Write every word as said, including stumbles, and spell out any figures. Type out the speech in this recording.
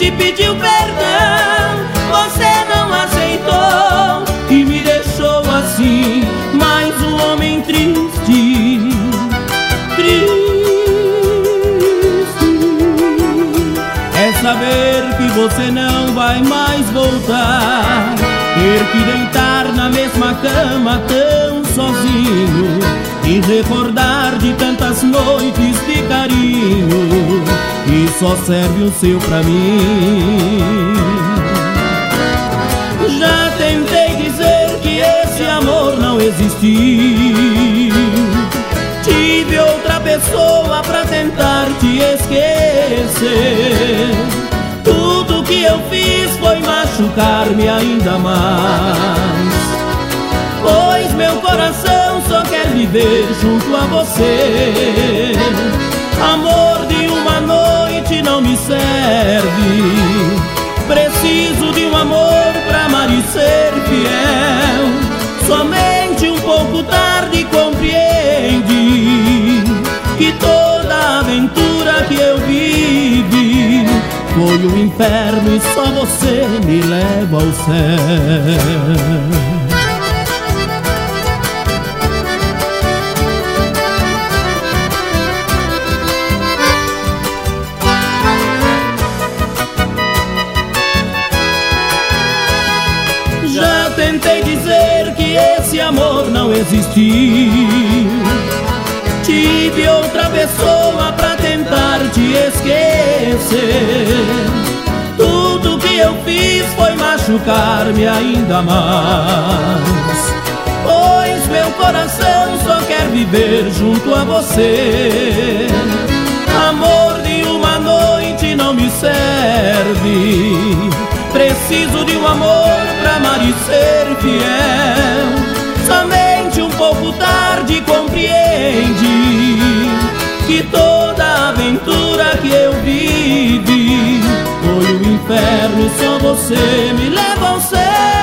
te pediu perdão, você não aceitou e me deixou assim, mais um homem triste, triste. É saber que você não vai mais voltar, ter que deitar na mesma cama tão sozinho e recordar de tantas noites de carinho e só serve o seu pra mim. Já tentei dizer que esse amor não existiu, tive outra pessoa pra tentar te esquecer. Tudo que eu fiz foi machucar-me ainda mais, pois meu coração só quer viver junto a você. Amor de uma noite não me serve, preciso de um amor pra amar e ser fiel. Somente um pouco tarde compreendi que toda a aventura que eu vivi foi um inferno e só você me leva ao céu. Já tentei dizer que esse amor não existiu, tive outra pessoa pra tentar te esquecer. Tudo que eu fiz foi machucar-me ainda mais, pois meu coração só quer viver junto a você. Amor de uma noite não me serve, preciso de um amor pra amar e ser fiel. Somente um pouco tarde compreendi que toda a aventura que eu vivi foi um inferno e só você me leva ao céu.